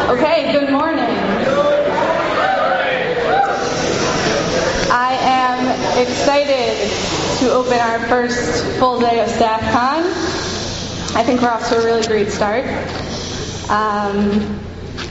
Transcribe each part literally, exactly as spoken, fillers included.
Okay, good morning. I am excited to open our first full day of StaffCon. I think we're off to a really great start. Um,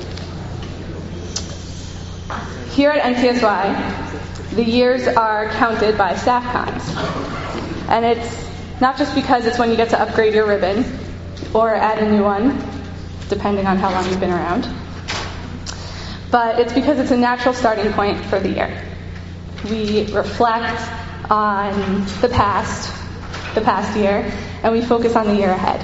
here at N C S Y, the years are counted by StaffCons. And it's not just because it's when you get to upgrade your ribbon or add a new one, depending on how long you've been around. But it's because it's a natural starting point for the year. We reflect on the past, the past year, and we focus on the year ahead.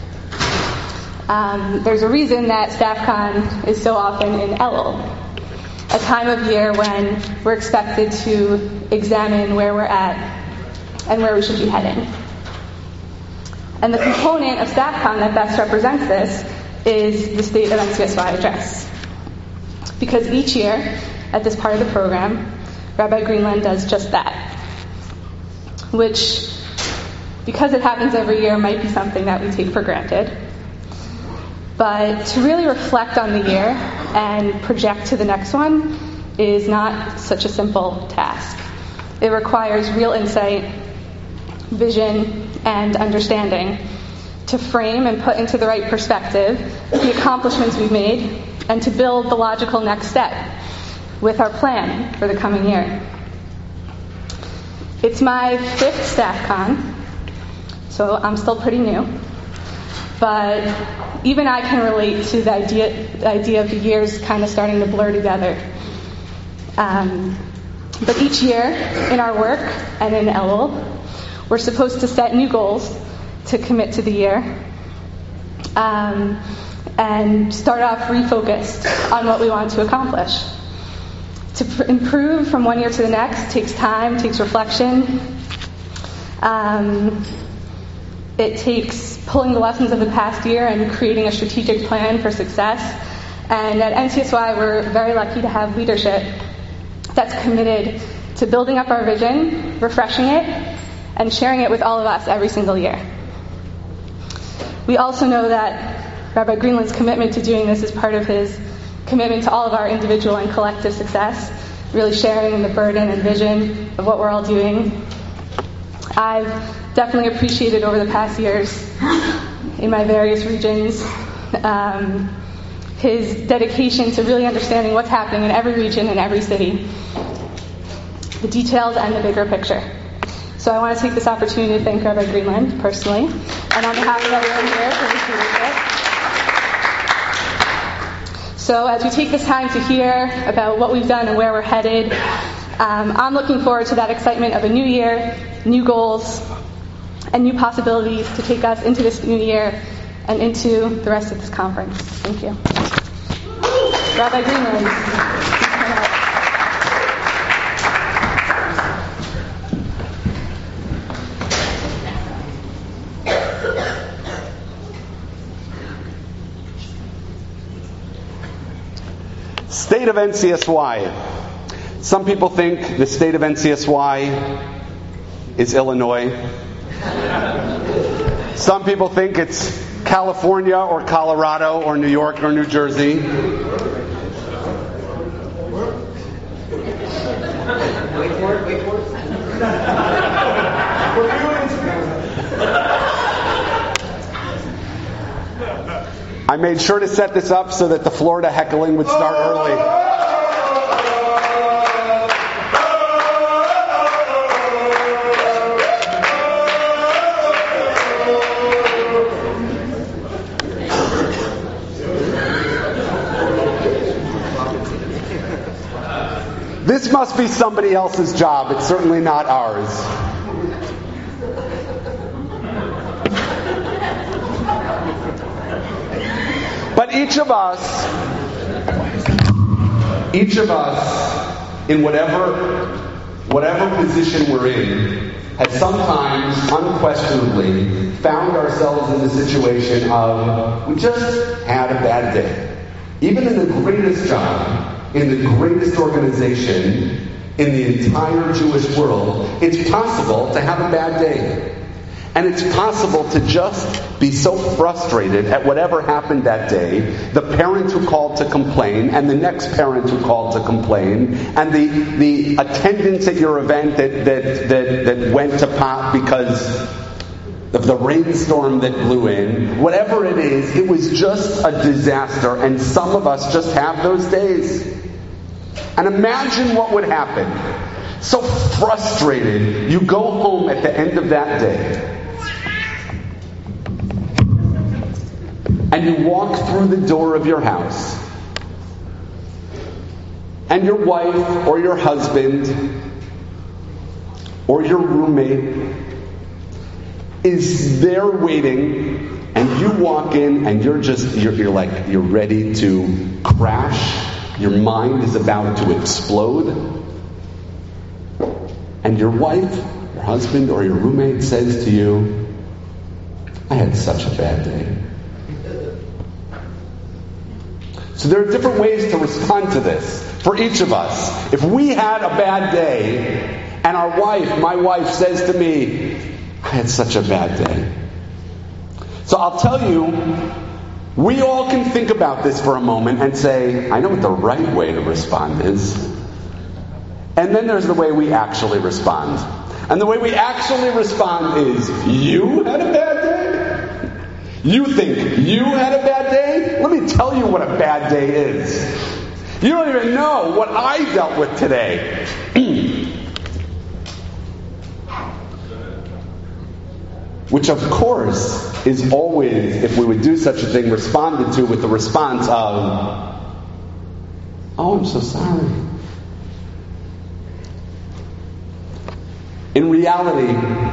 Um, there's a reason that StaffCon is so often in Elul, a time of year when we're expected to examine where we're at and where we should be heading. And the component of StaffCon that best represents this is the State of N C S Y address. Because each year, at this part of the program, Rabbi Greenland does just that. Which, because it happens every year, might be something that we take for granted. But to really reflect on the year and project to the next one is not such a simple task. It requires real insight, vision, and understanding to frame and put into the right perspective the accomplishments we've made and to build the logical next step with our plan for the coming year. It's my fifth StaffCon, so I'm still pretty new, but even I can relate to the idea, the idea of the years kind of starting to blur together. Um, but each year in our work and in Elul, we're supposed to set new goals to commit to the year um, and start off refocused on what we want to accomplish. To pr- improve from one year to the next takes time, takes reflection. Um, it takes pulling the lessons of the past year and creating a strategic plan for success. And at N C S Y, we're very lucky to have leadership that's committed to building up our vision, refreshing it, and sharing it with all of us every single year. We also know that Rabbi Greenland's commitment to doing this is part of his commitment to all of our individual and collective success, really sharing in the burden and vision of what we're all doing. I've definitely appreciated over the past years in my various regions um, his dedication to really understanding what's happening in every region and every city, the details and the bigger picture. So I want to take this opportunity to thank Rabbi Greenland personally, and on behalf of everyone here for his leadership. So as we take this time to hear about what we've done and where we're headed, um, I'm looking forward to that excitement of a new year, new goals, and new possibilities to take us into this new year and into the rest of this conference. Thank you. Rabbi Greenland. State of N C S Y. Some people think the state of N C S Y is Illinois. Some people think it's California or Colorado or New York or New Jersey. Wait for it, wait for it. I made sure to set this up so that the Florida heckling would start early. This must be somebody else's job. It's certainly not ours. But each of us, each of us, in whatever, whatever position we're in, has sometimes, unquestionably, found ourselves in the situation of, we just had a bad day. Even in the greatest job, in the greatest organization in the entire Jewish world, it's possible to have a bad day. And it's possible to just be so frustrated at whatever happened that day, the parent who called to complain, and the next parent who called to complain, and the, the attendance at your event that, that, that, that went to pot because of the rainstorm that blew in. Whatever it is, it was just a disaster, and some of us just have those days. And imagine what would happen. So frustrated, you go home at the end of that day, and you walk through the door of your house, and your wife or your husband or your roommate is there waiting, and you walk in and you're just, you're, you're like, you're ready to crash. Your mind is about to explode. And your wife, your husband, or your roommate says to you, I had such a bad day. So there are different ways to respond to this for each of us. If we had a bad day, and our wife, my wife, says to me, I had such a bad day. So I'll tell you, we all can think about this for a moment and say, I know what the right way to respond is. And then there's the way we actually respond. And the way we actually respond is, you had a bad day? You think you had a bad day? Let me tell you what a bad day is. You don't even know what I dealt with today. Which, of course, is always, if we would do such a thing, responded to with the response of, oh, I'm so sorry. In reality,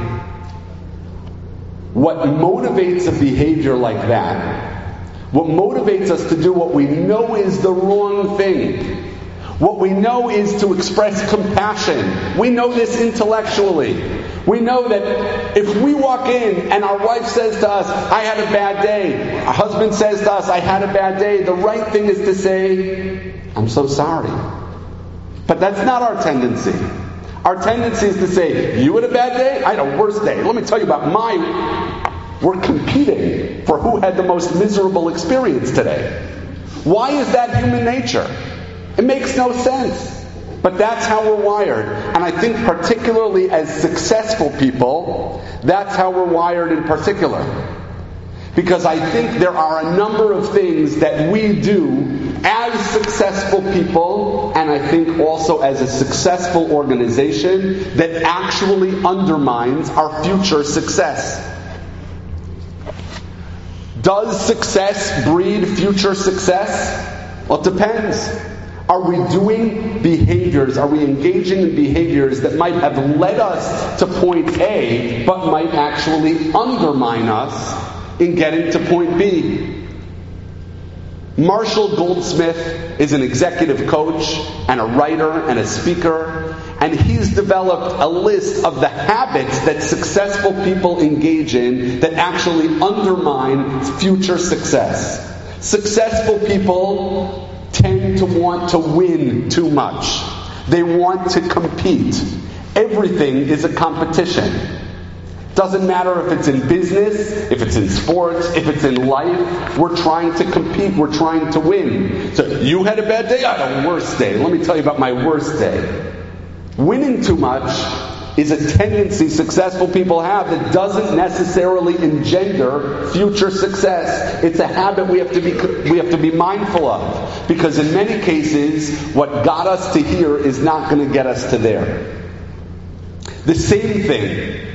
what motivates a behavior like that, what motivates us to do what we know is the wrong thing, what we know is to express compassion. We know this intellectually. We know that if we walk in and our wife says to us, I had a bad day, our husband says to us, I had a bad day, the right thing is to say, I'm so sorry. But that's not our tendency. Our tendency is to say, you had a bad day? I had a worse day. Let me tell you about my... We're competing for who had the most miserable experience today. Why is that human nature? It makes no sense. But that's how we're wired. And I think particularly as successful people, that's how we're wired in particular. Because I think there are a number of things that we do as successful people, and I think also as a successful organization, that actually undermines our future success. Does success breed future success? Well, it depends. Are we doing behaviors, are we engaging in behaviors that might have led us to point A, but might actually undermine us in getting to point B? Marshall Goldsmith is an executive coach and a writer and a speaker, and he's developed a list of the habits that successful people engage in that actually undermine future success. Successful people tend to want to win too much. They want to compete. Everything is a competition. Doesn't matter if it's in business, if it's in sports, if it's in life. We're trying to compete. We're trying to win. So you had a bad day? I had a worse day. Let me tell you about my worst day. Winning too much is a tendency successful people have that doesn't necessarily engender future success. It's a habit we have to be we have to be mindful of, because in many cases, what got us to here is not going to get us to there. The same thing.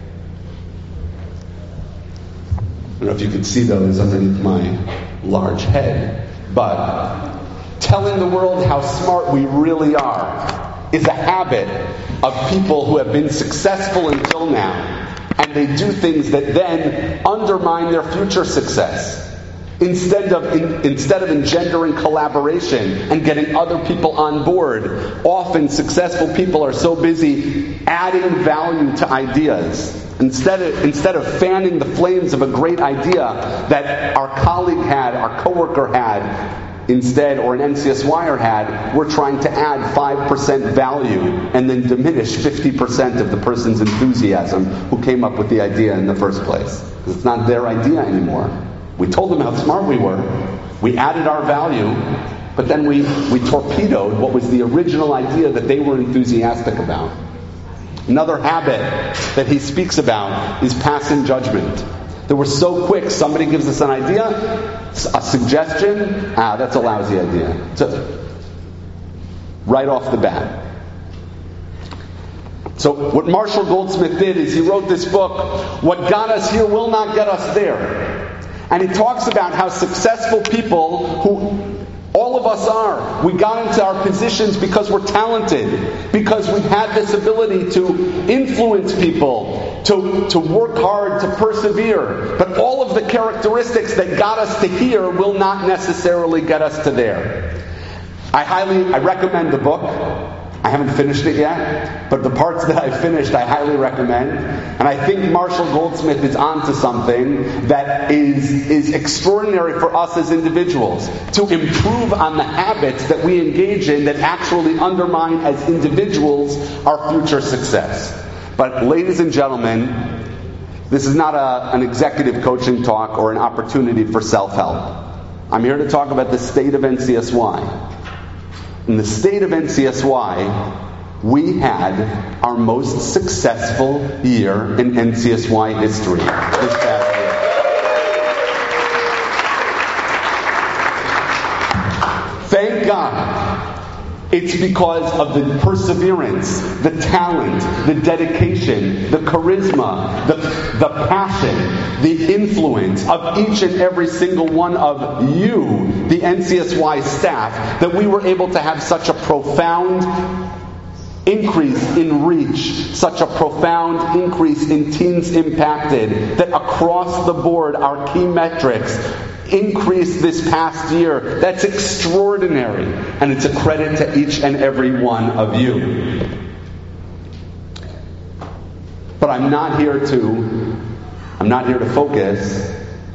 I don't know if you can see those underneath my large head, but telling the world how smart we really are is a habit of people who have been successful until now, and they do things that then undermine their future success. Instead of in, instead of engendering collaboration and getting other people on board, often successful people are so busy adding value to ideas. Instead of, instead of fanning the flames of a great idea that our colleague had, our coworker had, instead, or an N C S Y er had, we're trying to add five percent value and then diminish fifty percent of the person's enthusiasm who came up with the idea in the first place. It's not their idea anymore. We told them how smart we were. We added our value, but then we, we torpedoed what was the original idea that they were enthusiastic about. Another habit that he speaks about is passing judgment. That we're so quick, somebody gives us an idea, a suggestion, ah, that's a lousy idea. So, right off the bat. So what Marshall Goldsmith did is he wrote this book, What Got Us Here Will Not Get Us There. And he talks about how successful people, who all of us are, we got into our positions because we're talented, because we've had this ability to influence people, to, to work hard, to persevere. But all of the characteristics that got us to here will not necessarily get us to there. I highly, I recommend the book. I haven't finished it yet, but the parts that I've finished I highly recommend. And I think Marshall Goldsmith is onto something that is, is extraordinary for us as individuals, to improve on the habits that we engage in that actually undermine as individuals our future success. But ladies and gentlemen, this is not a, an executive coaching talk or an opportunity for self-help. I'm here to talk about the state of N C S Y. In the state of N C S Y, we had our most successful year in N C S Y history this past year. Thank God. It's because of the perseverance, the talent, the dedication, the charisma, the, the passion, the influence of each and every single one of you, the N C S Y staff, that we were able to have such a profound increase in reach, such a profound increase in teens impacted, that across the board our key metrics increased this past year. That's extraordinary, and it's a credit to each and every one of you. But I'm not here to I'm not here to focus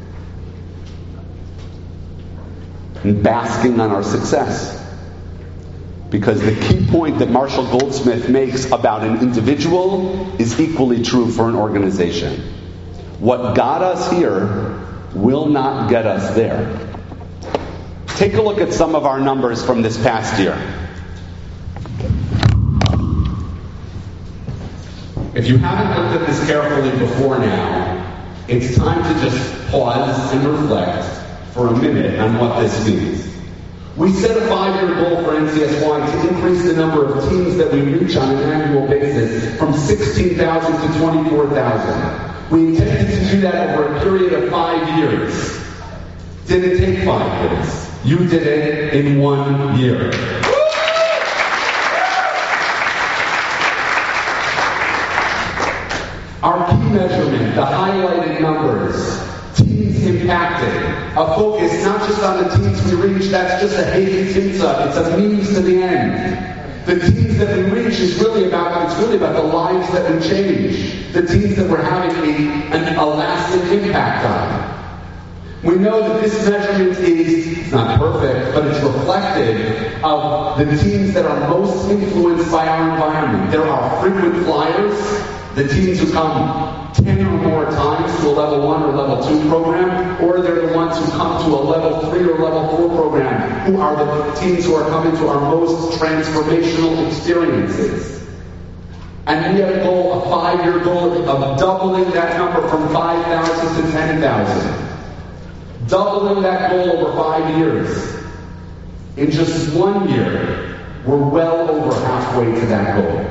in basking on our success. Because the key point that Marshall Goldsmith makes about an individual is equally true for an organization. What got us here will not get us there. Take a look at some of our numbers from this past year. If you haven't looked at this carefully before now, it's time to just pause and reflect for a minute on what this means. We set a five-year goal for N C S Y to increase the number of teams that we reach on an annual basis from sixteen thousand to twenty-four thousand. We intended to do that over a period of five years. Didn't take five years. You did it in one year. Our key measurement, the highlighted numbers, teams impacted, a focus not just on the teams we reach, that's just a hey timsa, it's a means to the end. The teams that we reach is really about, it's really about the lives that we change. The teams that we're having a, an, a lasting impact on. We know that this measurement is, it's not perfect, but it's reflective of the teams that are most influenced by our environment. There are frequent flyers, the teams who come ten or more times to a level one or level two program, or they're the ones who come to a level three or level four program, who are the teams who are coming to our most transformational experiences. And we have a goal, a five-year goal of doubling that number from five thousand to ten thousand. Doubling that goal over five years. In just one year, we're well over halfway to that goal.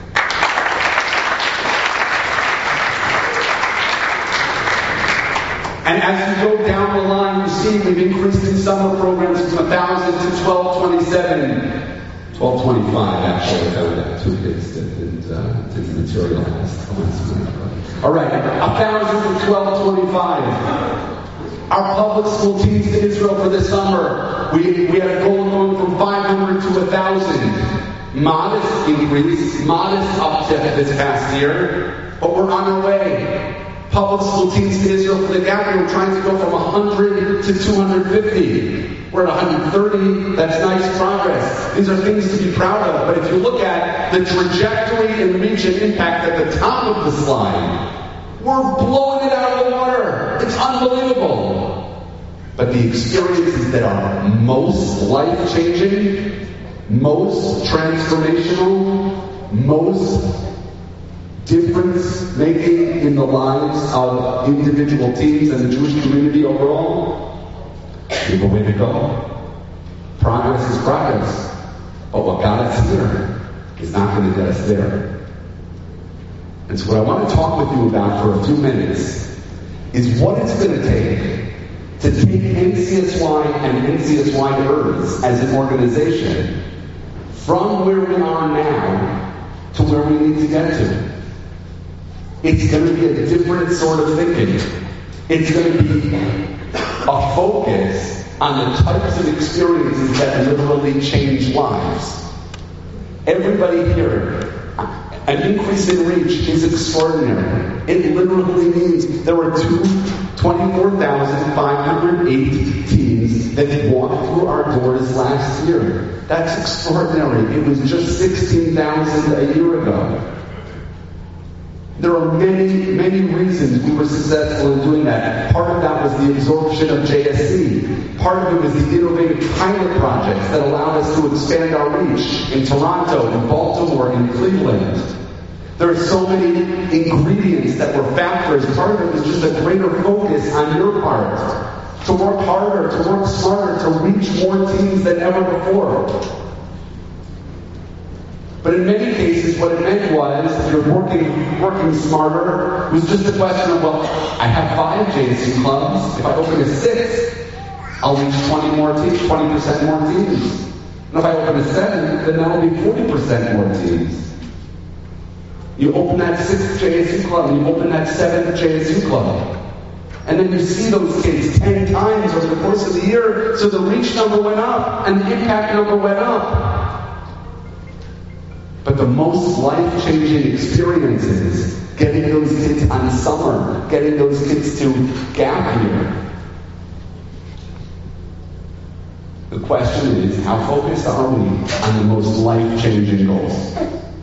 And as you go down the line, you see we've increased in summer programs from one thousand to twelve twenty-seven. twelve twenty-five, actually. I found out two kids that didn't, uh, didn't materialize. All right, one thousand to twelve twenty-five. Our public school teams to Israel for this summer, we, we had a goal going from five hundred to one thousand. Modest increase, modest uptick this past year, but we're on our way. public school teams in Israel for the gathering. We're trying to go from one hundred to two hundred fifty. We're at one hundred thirty. That's nice progress. These are things to be proud of. But if you look at the trajectory and reach and impact at the top of the slide, we're blowing it out of the water. It's unbelievable. But the experiences that are most life-changing, most transformational, most difference-making in the lives of individual teams and the Jewish community overall, we have a way to go. Progress is progress. But what got us here is not going to get us there. And so what I want to talk with you about for a few minutes is what it's going to take to take N C S Y and N C S Y-ers as an organization from where we are now to where we need to get to. It's going to be a different sort of thinking. It's going to be a focus on the types of experiences that literally change lives. Everybody here, an increase in reach is extraordinary. It literally means there were two twenty-four thousand five hundred eight teams that walked through our doors last year. That's extraordinary. It was just sixteen thousand a year ago. There are many, many reasons we were successful in doing that. Part of that was the absorption of J S C. Part of it was the innovative pilot projects that allowed us to expand our reach in Toronto, in Baltimore, in Cleveland. There are so many ingredients that were factors. Part of it was just a greater focus on your part. To work harder, to work smarter, to reach more teams than ever before. But in many cases, what it meant was, if you're working working smarter, it was just a question of, well, I have five J S U clubs. If I open a six, I'll reach twenty more teams, twenty percent more teams. And if I open a seven, then that'll be forty percent more teams. You open that sixth J S U club, and you open that seventh J S U club. And then you see those kids ten times over the course of the year, so the reach number went up, and the impact number went up. But the most life-changing experiences, getting those kids on summer, getting those kids to gap year. The question is, how focused are we on the most life-changing goals?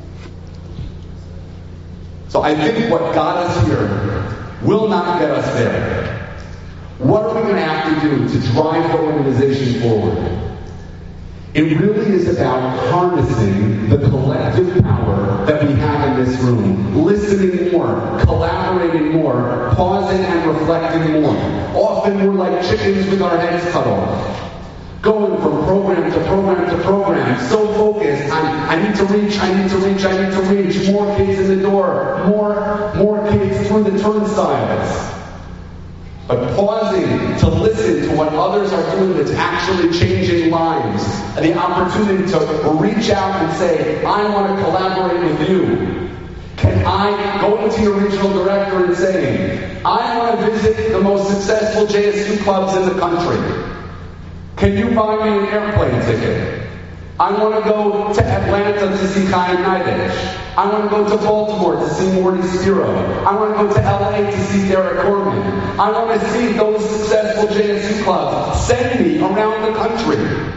So I think what got us here will not get us there. What are we going to have to do to drive the organization forward? It really is about harnessing the collective power that we have in this room. Listening more, collaborating more, pausing and reflecting more. Often we're like chickens with our heads cut off. Going from program to program to program, so focused on, I need to reach, I need to reach, I need to reach, more kids in the door, more, more kids through the turnstiles. But pausing to listen to what others are doing that's actually changing lives. And the opportunity to reach out and say, I want to collaborate with you. Can I go into your regional director and say, I want to visit the most successful J S U clubs in the country. Can you buy me an airplane ticket? I want to go to Atlanta to see Chaim Nidetch. I want to go to Baltimore to see Morty Spiro. I want to go to L A to see Derek Corman. I want to see those successful J S U clubs. Send me around the country.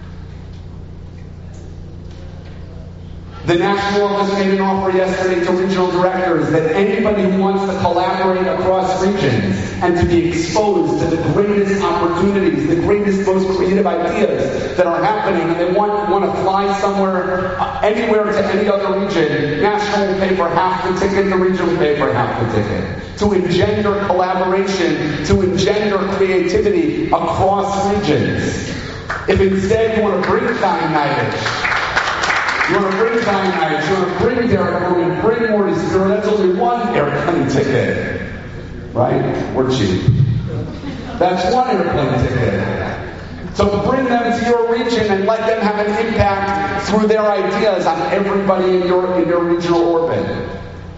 The National Office made an offer yesterday to regional directors that anybody who wants to collaborate across regions and to be exposed to the greatest opportunities, the greatest, most creative ideas that are happening, and they want, want to fly somewhere, uh, anywhere to any other region, national will pay for half the ticket, the region will pay for half the ticket. To engender collaboration, to engender creativity across regions. If instead you want to bring Chaim Nidetch, you want to bring Chaim Nidetch, you want to bring Derek Corman, bring Morty Spiro, that's only one airplane ticket. Right? We're cheap. That's one airplane ticket. So bring them to your region and let them have an impact through their ideas on everybody in your, in your regional orbit.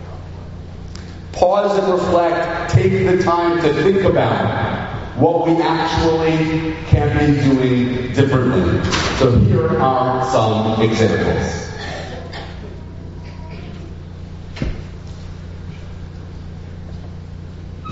Pause and reflect. Take the time to think about what we actually can be doing differently. So here are some examples.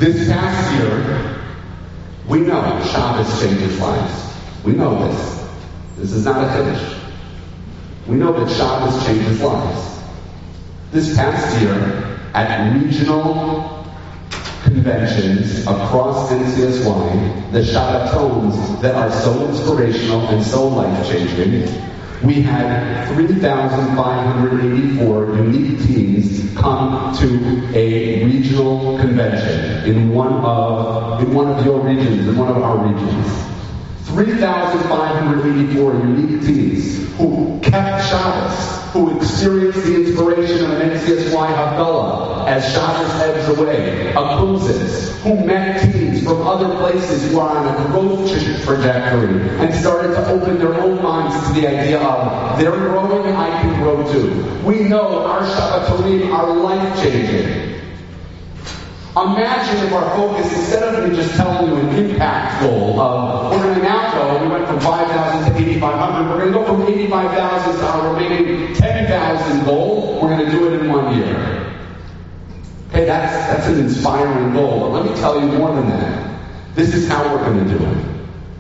This past year, we know Shabbos changes lives. We know this. This is not a finish. We know that Shabbos changes lives. This past year, at regional conventions across N C S Y, the Shabbatones that are so inspirational and so life-changing, we had three thousand five hundred eighty-four unique teams come to a regional convention in one of in one of your regions, in one of our regions. three thousand five hundred eighty-four unique teams who kept Shabbos, who experienced the inspiration of an N C S Y Havdalah as Shabbos ebbs away, a Kumsitz, who met teams from other places who are on a growth trajectory and started to open their own minds to the idea of they're growing, I can grow too. We know our Shabbatonim are life-changing. Imagine if our focus, instead of me just telling you an impact goal of, we're going to now go, we went from five thousand to eighty-five hundred, we're going to go from eighty-five thousand to our remaining ten thousand goal, we're going to do it in one year. Okay, that's, that's an inspiring goal, but let me tell you more than that. This is how we're going to do it.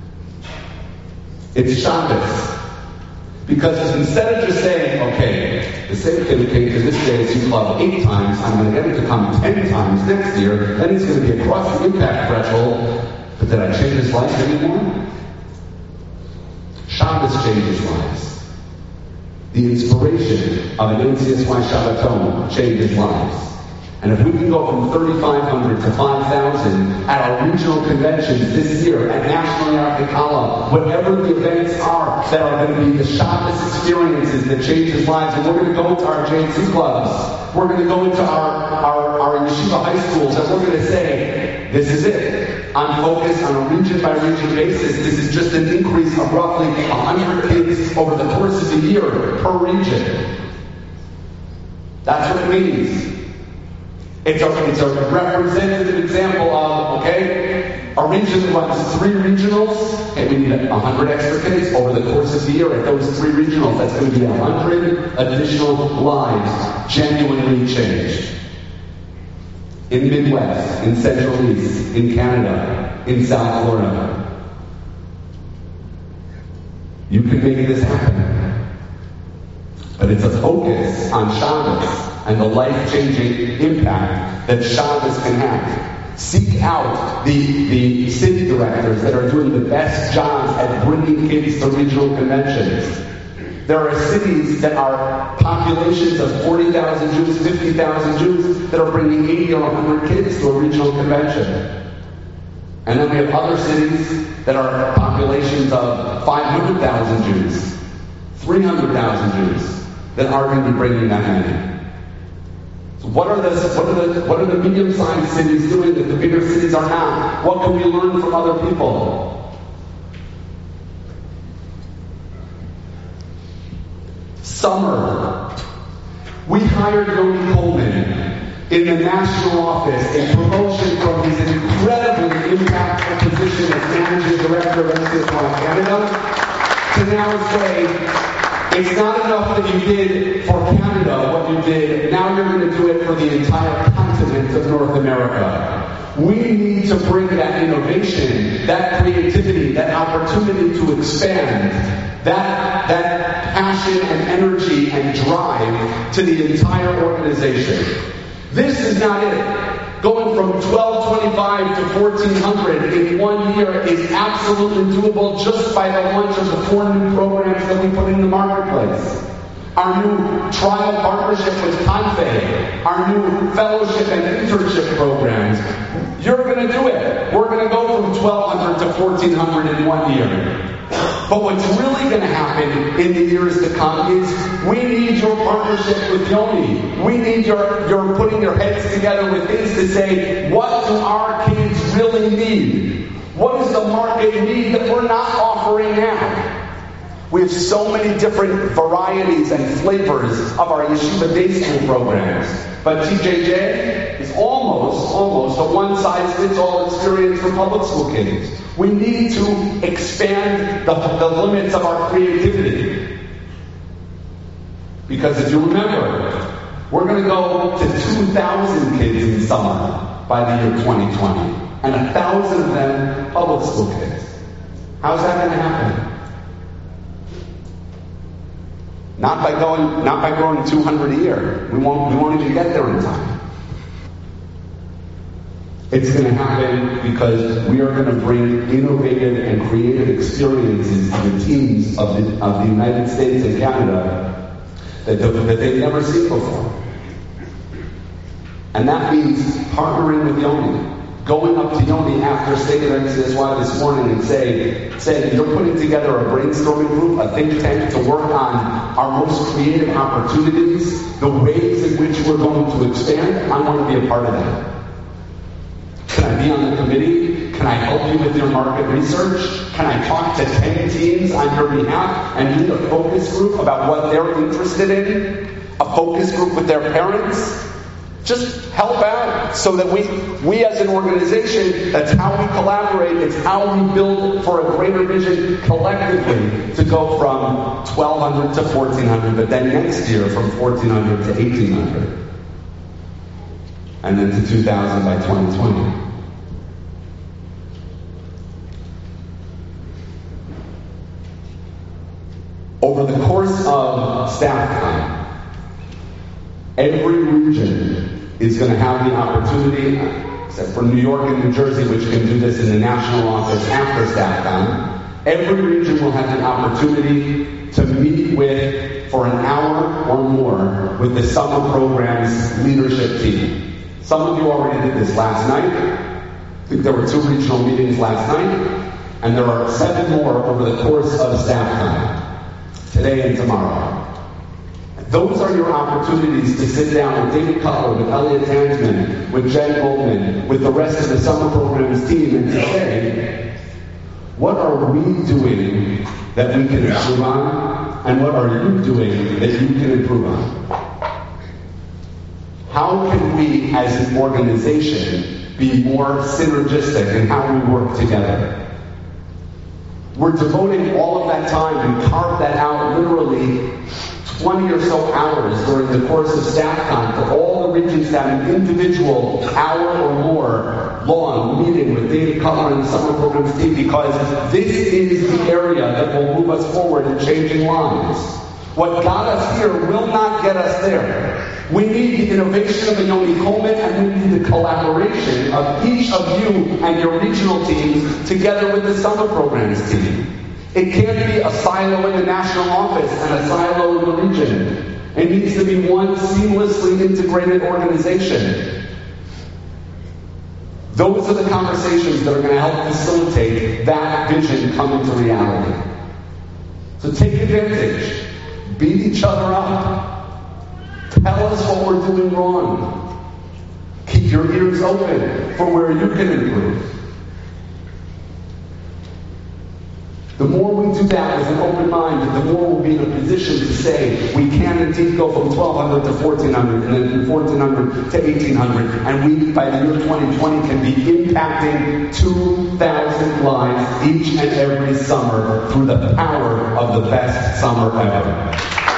It's Shabbos. Because instead of just saying, okay, the same kid who came to this J S U club eight times, I'm going to get him to come ten times next year, then he's going to be across the impact threshold, but did I change his life anymore? Shabbos changes lives. The inspiration of an N C S Y Shabbaton changes lives. And if we can go from thirty-five hundred to five thousand at our regional conventions this year, at National Yarkikala, whatever the events are that are going to be the Shabbos experiences that changes lives, and we're going to go into our J C clubs, we're going to go into our, our, our yeshiva high schools, and we're going to say, this is it. I'm focused on a region-by-region basis. This is just an increase of roughly one hundred kids over the course of the year per region. That's what it means. It's a, it's a representative example of, okay, a region runs three regionals, and we need one hundred extra kids over the course of the year at those three regionals. That's going to be one hundred additional lives genuinely changed. In Midwest, in Central East, in Canada, in South Florida. You can make this happen. But it's a focus on Shabbos and the life-changing impact that Shabbos can have. Seek out the, the city directors that are doing the best jobs at bringing kids to regional conventions. There are cities that are populations of forty thousand Jews, fifty thousand Jews that are bringing eighty or one hundred kids to a regional convention. And then we have other cities that are populations of five hundred thousand Jews, three hundred thousand Jews that aren't going to be bringing that many. So what are the what are the what are the medium-sized cities doing that the bigger cities are not? What can we learn from other people? Summer. We hired Yoni Coleman in the national office, a promotion from his incredibly impactful position as managing director of N C S Y Canada to now say, it's not enough that you did for Canada what you did, now you're going to do it for the entire continent of North America. We need to bring that innovation, that creativity, that opportunity to expand, that, that passion and energy and drive to the entire organization. This is not it. Going from twelve twenty-five to fourteen hundred in one year is absolutely doable just by the launch of the four new programs that we put in the marketplace. Our new trial partnership with Confe, our new fellowship and internship programs. You're going to do it. We're going to go from twelve hundred to fourteen hundred in one year. But what's really going to happen in the years to come is we need your partnership with Yoni. We need your, your putting your heads together with things to say, what do our kids really need? What does the market need that we're not offering now? We have so many different varieties and flavors of our yeshiva day school programs. But T J J is almost, almost a one-size-fits-all experience for public school kids. We need to expand the, the limits of our creativity. Because if you remember, we're going to go to two thousand kids in summer by the year twenty twenty, and a thousand of them public school kids. How's that going to happen? Not by going, not by growing two hundred a year. We won't, we won't even get there in time. It's going to happen because we are going to bring innovative and creative experiences to the teams of the, of the United States and Canada that, that they've never seen before. And that means partnering with Yoni. Going up to Yoni after State of N C S Y this morning and say, say, you're putting together a brainstorming group, a think tank to work on our most creative opportunities, the ways in which we're going to expand. I want to be a part of that. Can I be on the committee? Can I help you with your market research? Can I talk to ten teams on your behalf and lead a focus group about what they're interested in? A focus group with their parents? Just help out so that we, we as an organization, that's how we collaborate, it's how we build for a greater vision collectively to go from twelve hundred to fourteen hundred, but then next year from fourteen hundred to eighteen hundred. And then to two thousand by twenty twenty. Over the course of staff time, every region is going to have the opportunity, except for New York and New Jersey, which can do this in the national office after staff time, every region will have the opportunity to meet with, for an hour or more, with the summer program's leadership team. Some of you already did this last night. I think there were two regional meetings last night, and there are seven more over the course of staff time, today and tomorrow. Those are your opportunities to sit down with David Cutler, with Elliot Tansman, with Jen Goldman, with the rest of the summer program's team, and to say, what are we doing that we can improve on, and what are you doing that you can improve on? How can we, as an organization, be more synergistic in how we work together? We're devoting all of that time and carve that out literally twenty or so hours during the course of staff time for all the regions to have an individual hour or more long meeting with David Cutler and the summer programs team, because this is the area that will move us forward in changing lives. What got us here will not get us there. We need the innovation of the Yoni Coleman, and we need the collaboration of each of you and your regional teams together with the summer programs team. It can't be a silo in the national office and a silo in the region. It needs to be one seamlessly integrated organization. Those are the conversations that are going to help facilitate that vision come into reality. So take advantage. Beat each other up. Tell us what we're doing wrong. Keep your ears open for where you can improve. The more we do that with an open mind, the more we'll be in a position to say we can indeed go from twelve hundred to fourteen hundred, and then from fourteen hundred to eighteen hundred, and we, by the year twenty twenty, can be impacting two thousand lives each and every summer through the power of the best summer ever.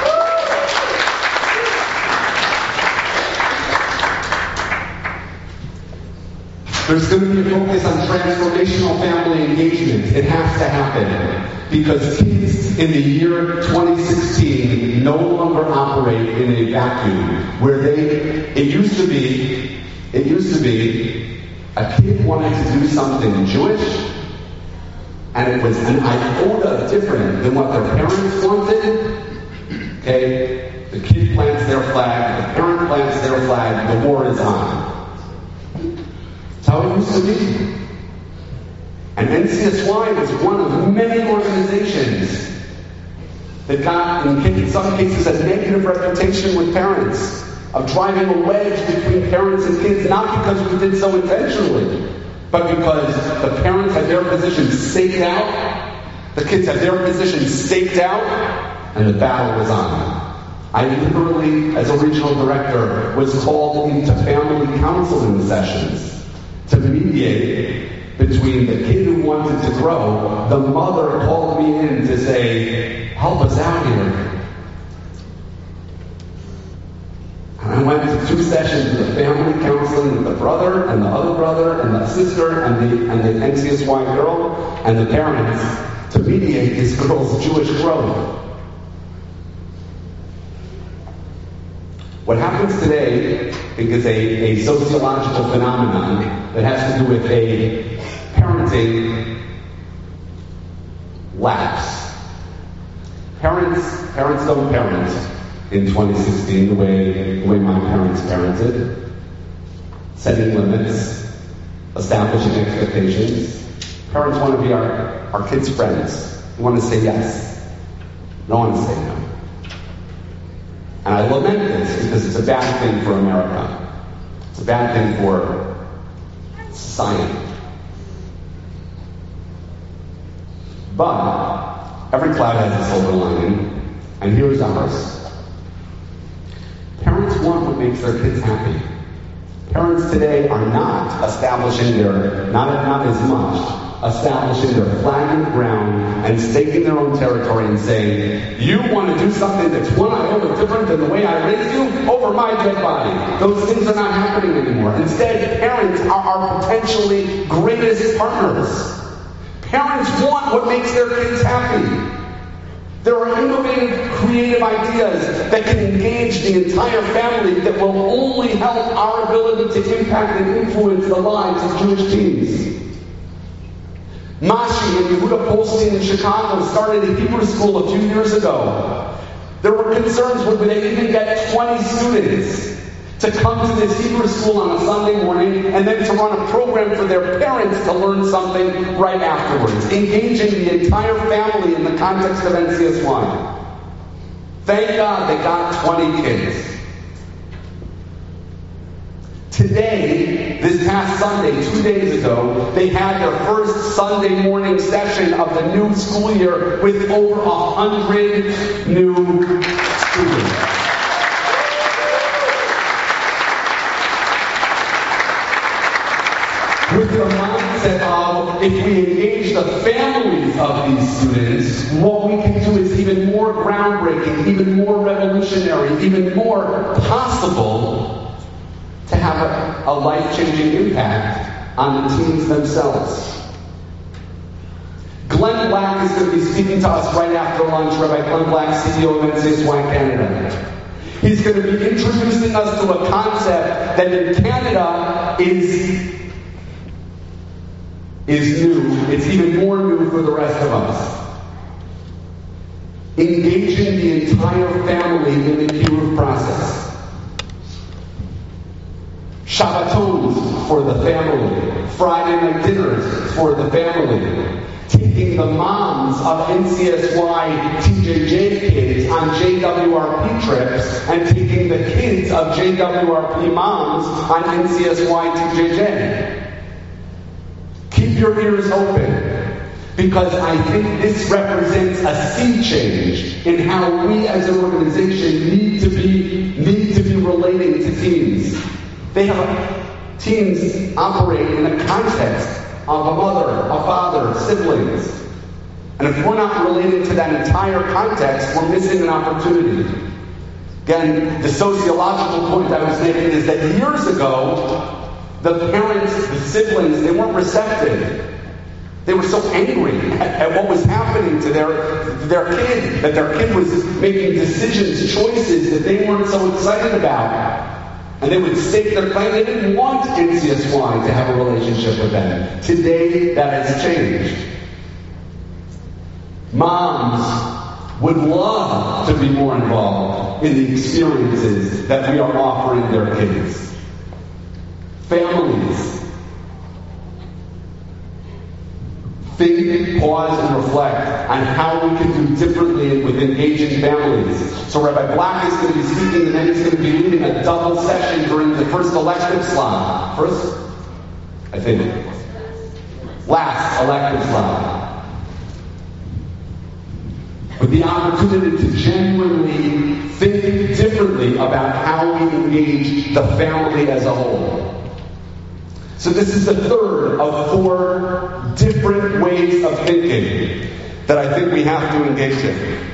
There's going to be a focus on transformational family engagement. It has to happen because kids in the year twenty sixteen no longer operate in a vacuum where they, it used to be, it used to be a kid wanted to do something Jewish and it was an iota different than what their parents wanted. Okay? The kid plants their flag, the parent plants their flag, the war is on. That's how it used to be. And N C S Y was one of many organizations that got, in some cases, a negative reputation with parents of driving a wedge between parents and kids, not because we did so intentionally, but because the parents had their position staked out, the kids had their position staked out, and the battle was on. I literally, as a regional director, was called into family counseling sessions to mediate between the kid who wanted to grow. The mother called me in to say, help us out here. And I went to two sessions of the family counseling counseling with the brother and the other brother and the sister and the and the N C S Y girl and the parents to mediate this girl's Jewish growth. What happens today, I think, is a, a sociological phenomenon that has to do with a parenting lapse. Parents, parents don't parent in twenty sixteen the way, the way my parents parented. Setting limits, establishing expectations. Parents want to be our, our kids' friends. They want to say yes. They don't want to say no. And I lament this because it's a bad thing for America. It's a bad thing for society. But every cloud has a silver lining, and here's ours. Parents want what makes their kids happy. Parents today are not establishing their, not, not as much, establishing their flag in the ground and staking their own territory and saying, you want to do something that's one iota different than the way I raised you? Over my dead body. Those things are not happening anymore. Instead, parents are our potentially greatest partners. Parents want what makes their kids happy. There are innovative, creative ideas that can engage the entire family that will only help our ability to impact and influence the lives of Jewish teens. Mashi and Yehuda Polstein in Chicago started a Hebrew school a few years ago. There were concerns whether they even get twenty students to come to this Hebrew school on a Sunday morning and then to run a program for their parents to learn something right afterwards, engaging the entire family in the context of N C S Y. Thank God they got twenty kids. Today, this past Sunday, two days ago, they had their first Sunday morning session of the new school year with over a hundred new students. With the mindset of, if we engage the families of these students, what we can do is even more groundbreaking, even more revolutionary, even more possible to have a, a life-changing impact on the teens themselves. Glenn Black is going to be speaking to us right after lunch, Rabbi Glenn Black, C E O of N C S Y Canada. He's going to be introducing us to a concept that in Canada is, is new. It's even more new for the rest of us. Engaging the entire family in the kiruv process. Shabbatons for the family. Friday night dinners for the family. Taking the moms of N C S Y T J J kids on J W R P trips and taking the kids of J W R P moms on N C S Y T J J. Keep your ears open, because I think this represents a sea change in how we as an organization need to be need to be relating to teens. They have teens operate in a context of a mother, a father, siblings. And if we're not relating to that entire context, we're missing an opportunity. Again, the sociological point I was making is that years ago, the parents, the siblings, they weren't receptive. They were so angry at, at what was happening to their, their kid, that their kid was making decisions, choices that they weren't so excited about. And they would stake their claim. They didn't want N C S Y to have a relationship with them. Today, that has changed. Moms would love to be more involved in the experiences that we are offering their kids. Families. Think, pause, and reflect on how we can do differently with engaging families. So Rabbi Black is going to be speaking, and then he's going to be leading a double session during the first elective slot. First? I think. Last elective slot. With the opportunity to genuinely think differently about how we engage the family as a whole. So this is the third of four different ways of thinking that I think we have to engage in.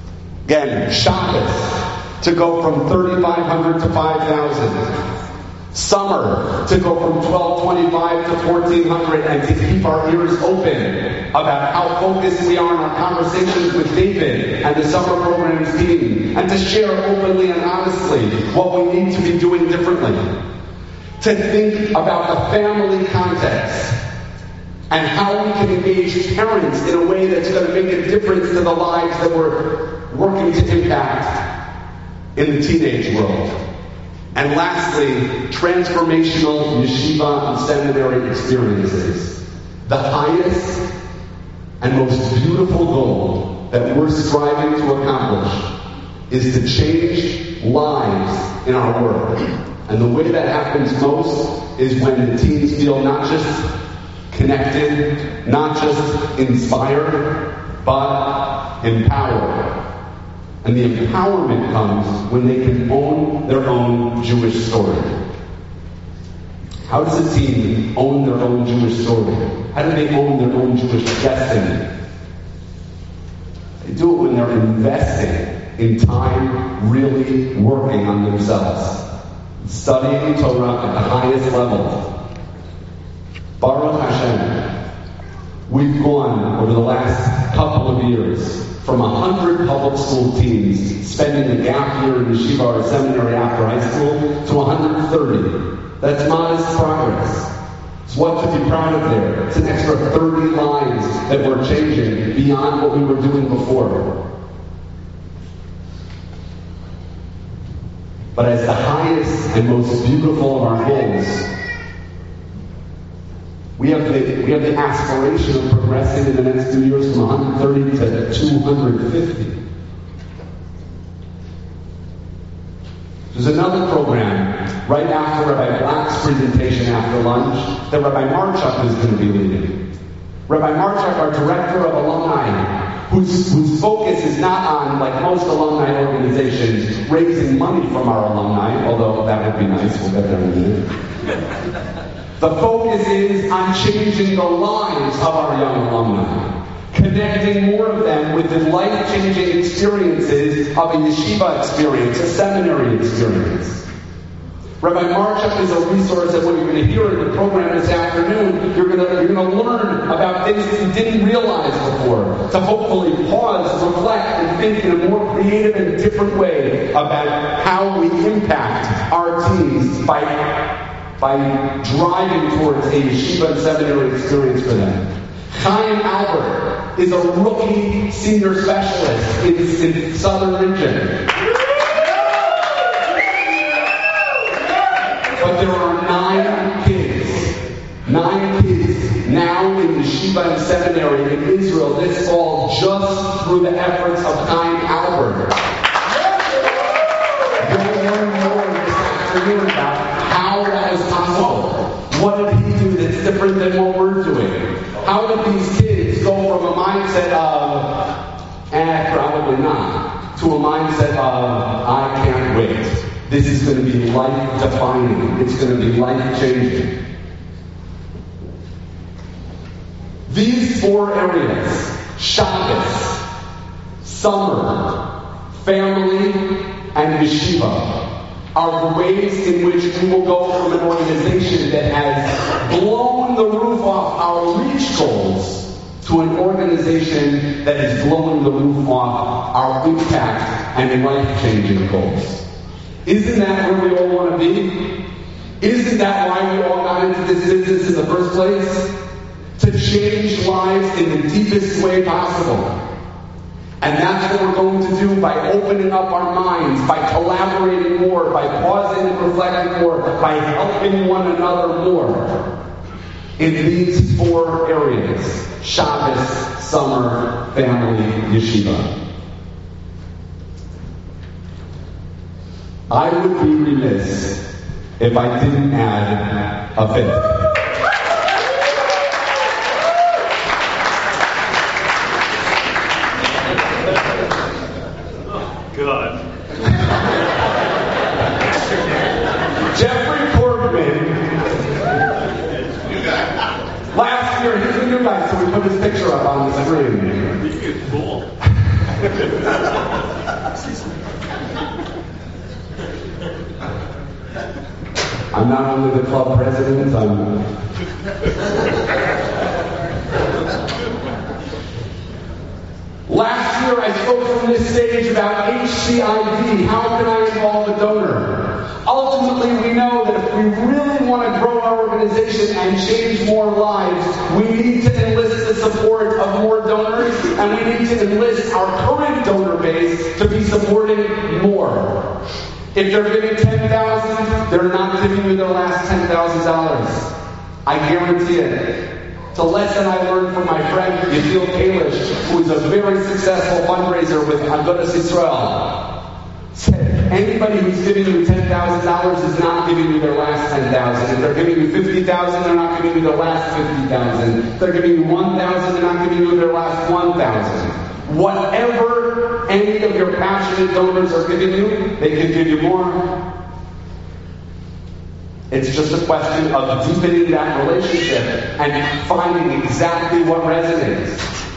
Again, Shabbos, to go from thirty-five hundred to five thousand. Summer, to go from twelve twenty-five to fourteen hundred and to keep our ears open about how focused we are on our conversations with David and the summer programs team, and to share openly and honestly what we need to be doing differently. To think about the family context and how we can engage parents in a way that's going to make a difference to the lives that we're working to impact in the teenage world. And lastly, transformational yeshiva and seminary experiences. The highest and most beautiful goal that we're striving to accomplish is to change lives in our world. And the way that happens most is when the teens feel not just connected, not just inspired, but empowered. And the empowerment comes when they can own their own Jewish story. How does a teen own their own Jewish story? How do they own their own Jewish destiny? They do it when they're investing in time really working on themselves, studying Torah at the highest level. Baruch Hashem, we've gone over the last couple of years from a hundred public school teens spending a gap year in yeshiva or seminary after high school to one hundred thirty. That's modest progress. It's what to be proud of there. It's an extra thirty lives that we're changing beyond what we were doing before. But as the highest and most beautiful of our goals, We have, the, we have the aspiration of progressing in the next two years from one hundred thirty to two hundred fifty. There's another program right after Rabbi Black's presentation after lunch that Rabbi Marchuk is going to be leading. Rabbi Marchuk, our director of alumni, whose, whose focus is not on, like most alumni organizations, raising money from our alumni, although that would be nice. We'll get there in a minute. The focus is on changing the lives of our young alumni, connecting more of them with the life-changing experiences of a yeshiva experience, a seminary experience. Rabbi Marchuk is a resource that what you're going to hear in the program this afternoon, you're going to, you're going to learn about things that you didn't realize before, to hopefully pause, reflect, and think in a more creative and different way about how we impact our teens by by driving towards a yeshiva and seminary experience for them. Chaim Albert is a rookie senior specialist in the southern region. But there are nine kids, nine kids now in yeshiva and seminary in Israel this fall just through the efforts of Chaim Albert. You'll learn more this afternoon about how that is possible. What did he do that's different than what we're doing? How did these kids go from a mindset of, eh, probably not, to a mindset of, I can't wait. This is going to be life-defining. It's going to be life-changing. These four areas, Shabbos, summer, family, and yeshiva, are the ways in which we will go from an organization that has blown the roof off our reach goals to an organization that is blowing the roof off our impact and life-changing goals. Isn't that where we all want to be? Isn't that why we all got into this business in the first place? To change lives in the deepest way possible. And that's what we're going to do by opening up our minds, by collaborating more, by pausing and reflecting more, by helping one another more in these four areas: Shabbos, summer, family, yeshiva. I would be remiss if I didn't add a fifth. God. Jeffrey Korgman. Last year, he's a new guy, so we put his picture up on the screen. He's cool. I'm not only the club president, I'm... Last year I spoke from this stage about H C I V. How can I involve a donor? Ultimately, we know that if we really want to grow our organization and change more lives, we need to enlist the support of more donors, and we need to enlist our current donor base to be supporting more. If they're giving ten thousand dollars, they're not giving you their last ten thousand dollars. I guarantee it. It's a lesson I learned from my friend Yehiel Kalish, who is a very successful fundraiser with Agudas Yisrael. Said, anybody who's giving you ten thousand dollars is not giving you their last ten thousand dollars. If they're giving you fifty thousand dollars, they're not giving you their last fifty thousand dollars. If they're giving you one thousand dollars, they're not giving you their last one thousand dollars. Whatever any of your passionate donors are giving you, they can give you more. It's just a question of deepening that relationship and finding exactly what resonates.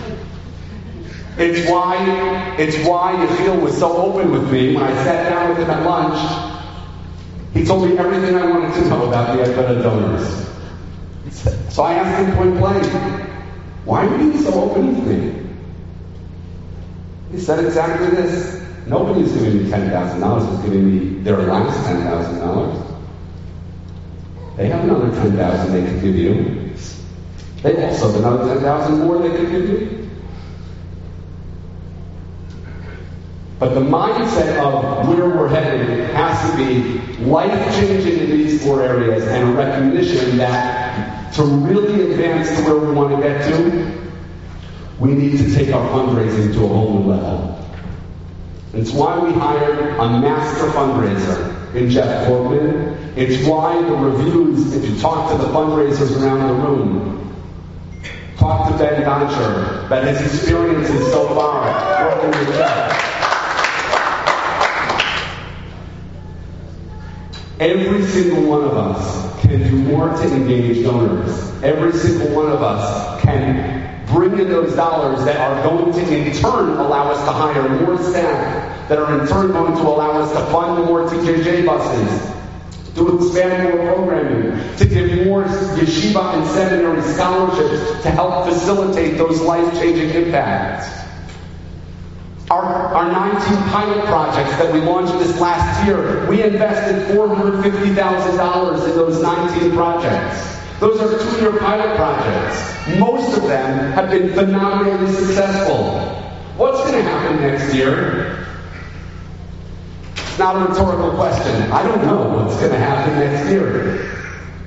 It's why, it's why Yehiel was so open with me when I sat down with him at lunch. He told me everything I wanted to know about the Aqbada donors. So I asked him point blank, why are you so open with me? He said exactly this. Nobody's giving me ten thousand dollars, is giving me their last ten thousand dollars. They have another ten thousand dollars they could give you. They also have another ten thousand dollars more they could give you. But the mindset of where we're headed has to be life-changing in these four areas, and a recognition that to really advance to where we want to get to, we need to take our fundraising to a whole new level. It's why we hired a master fundraiser in Jeff Kortman. It's why the reviews, if you talk to the fundraisers around the room, talk to Ben Doncher about his experiences so far working with Jeff. Every single one of us can do more to engage donors. Every single one of us can bring in those dollars that are going to in turn allow us to hire more staff, that are in turn going to allow us to fund more T J J buses, to expand more programming, to give more yeshiva and seminary scholarships to help facilitate those life-changing impacts. Our, our nineteen pilot projects that we launched this last year, we invested four hundred fifty thousand dollars in those nineteen projects. Those are two-year pilot projects. Most of them have been phenomenally successful. What's going to happen next year? It's not a rhetorical question. I don't know what's going to happen next year.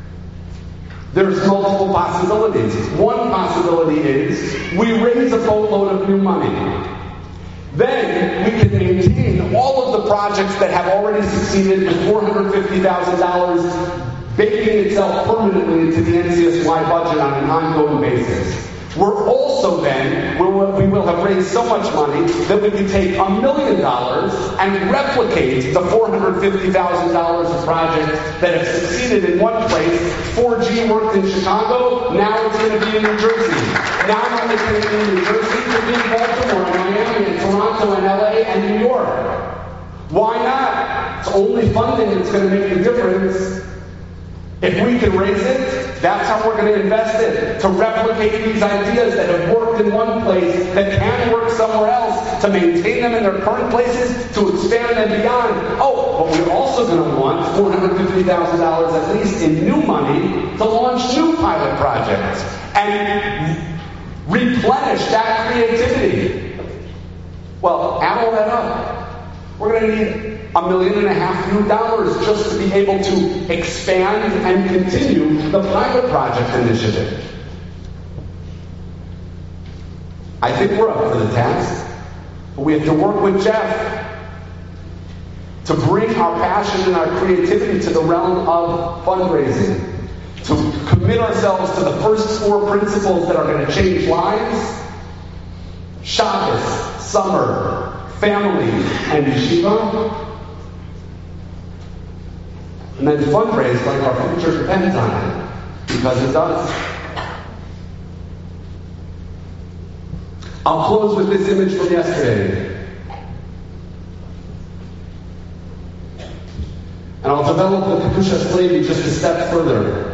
There's multiple possibilities. One possibility is we raise a boatload of new money. Then we can maintain all of the projects that have already succeeded with four hundred fifty thousand dollars baking itself permanently into the N C S Y budget on an ongoing basis. We're also then, we will have raised so much money that we can take a million dollars and replicate the four hundred fifty thousand dollars of projects that have succeeded in one place. four G worked in Chicago, now it's going to be in New Jersey. Not only can it be in New Jersey, it could be in Baltimore, and Miami, and Toronto, and L A, and New York. Why not? It's only funding that's going to make the difference. If we can raise it, that's how we're going to invest it, to replicate these ideas that have worked in one place, that can work somewhere else, to maintain them in their current places, to expand them beyond. Oh, but we're also going to want four hundred fifty thousand dollars at least in new money to launch new pilot projects and replenish that creativity. Well, add all that up. We're going to need a million and a half new dollars just to be able to expand and continue the pilot project initiative. I think we're up for the task, but we have to work with Jeff to bring our passion and our creativity to the realm of fundraising, to commit ourselves to the first four principles that are going to change lives: Shabbos, summer, family, and yeshiva. And then fundraise like our future depends on it, because it does. I'll close with this image from yesterday. And I'll develop the Kedushas Levi just a step further.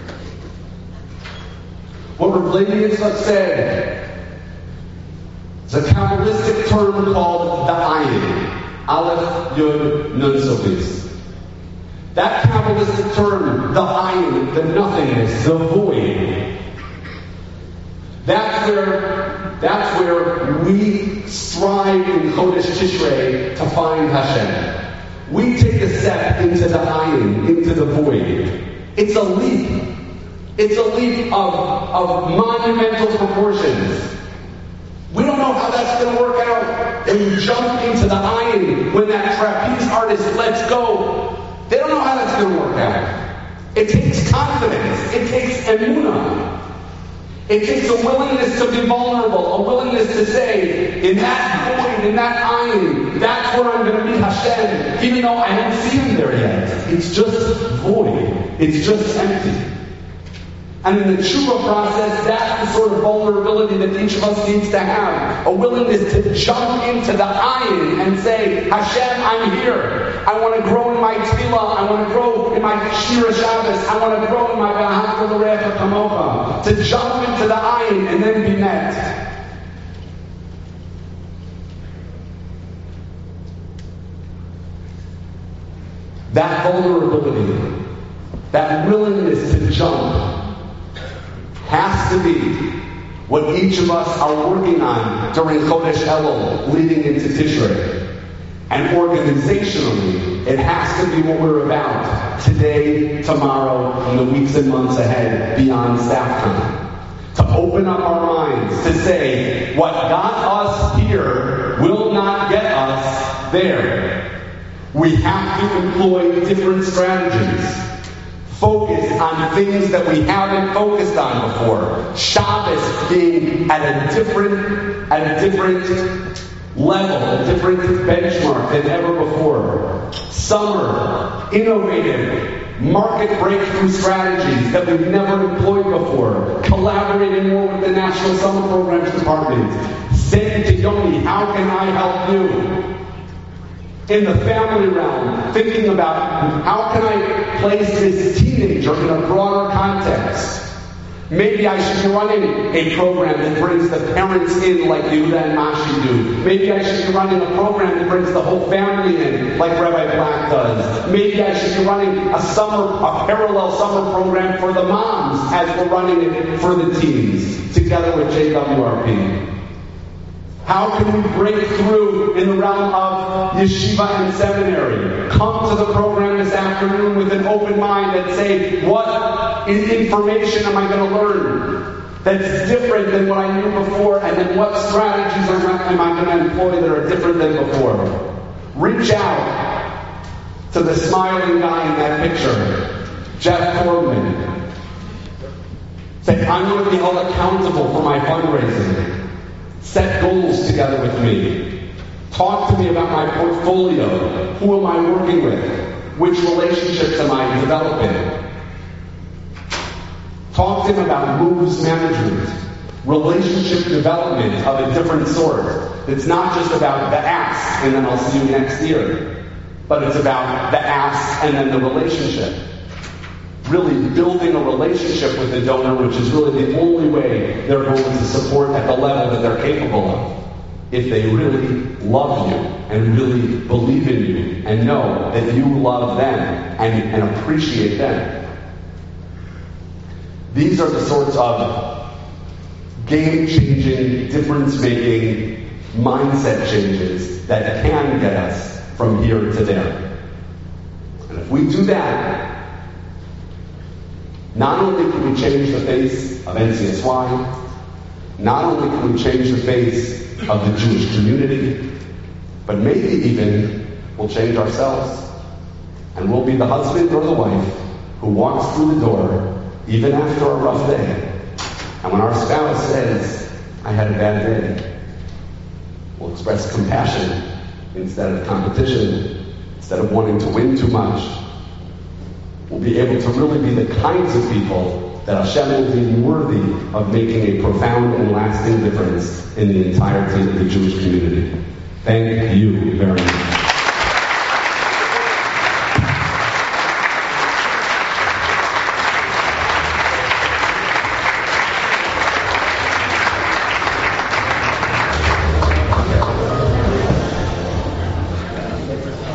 What Rav Levi Yitzchak said is a Kabbalistic term called the Ayin. Aleph, Yud, Nun, Sofis. That Kabbalistic term, the Ayin, the nothingness, the void, that's where, that's where we strive in Chodesh Tishrei to find Hashem. We take a step into the Ayin, into the void. It's a leap. It's a leap of, of monumental proportions. We don't know how that's going to work out. When you jump into the Ayin, when that trapeze artist lets go, they don't know how that's going to work out. It takes confidence. It takes emunah. It takes a willingness to be vulnerable, a willingness to say, in that void, in that Ayin, that's where I'm going to meet Hashem, even though I don't see Him there yet. It's just void. It's just empty. And in the tshuva process, that's the sort of vulnerability that each of us needs to have. A willingness to jump into the Ayin and say, Hashem, I'm here. I want to grow in my tefillah. I want to grow in my Shira Shabbos. I want to grow in my V'ahavta l'recha kamocha. To jump into the Ayin and then be met. That vulnerability, that willingness to jump, has to be what each of us are working on during Chodesh Elul, leading into Tishrei. And organizationally, it has to be what we're about today, tomorrow, and the weeks and months ahead beyond staff time. To open up our minds, to say, what got us here will not get us there. We have to employ different strategies. Focus on things that we haven't focused on before. Shabbos being at a different, at a different level, a different benchmark than ever before. Summer, innovative, market breakthrough strategies that we've never employed before. Collaborating more with the National Summer Programs Department. Saying to Yoni, how can I help you? In the family realm, thinking about how can I place this teenager in a broader context. Maybe I should be running a program that brings the parents in like Yehuda and Mashi do. Maybe I should be running a program that brings the whole family in like Rabbi Black does. Maybe I should be running a summer, a parallel summer program for the moms as we're running it for the teens together with J W R P. How can we break through in the realm of yeshiva and seminary? Come to the program this afternoon with an open mind and say, what information am I going to learn that's different than what I knew before? And then what strategies am I going to employ that are different than before? Reach out to the smiling guy in that picture, Jeff Korgman. Say, I'm going to be held accountable for my fundraising. Set goals together with me. Talk to me about my portfolio. Who am I working with? Which relationships am I developing? Talk to him about moves management, relationship development of a different sort. It's not just about the ask and then I'll see you next year, but it's about the ask and then the relationship. Really building a relationship with the donor, which is really the only way they're going to support at the level that they're capable of. If they really love you and really believe in you and know that you love them and, and appreciate them. These are the sorts of game-changing, difference-making mindset changes that can get us from here to there. And if we do that, not only can we change the face of N C S Y, not only can we change the face of the Jewish community, but maybe even we'll change ourselves. And we'll be the husband or the wife who walks through the door even after a rough day. And when our spouse says, I had a bad day, we'll express compassion instead of competition, instead of wanting to win too much. We'll be able to really be the kinds of people that Hashem will deem worthy of making a profound and lasting difference in the entirety of the Jewish community. Thank you very much.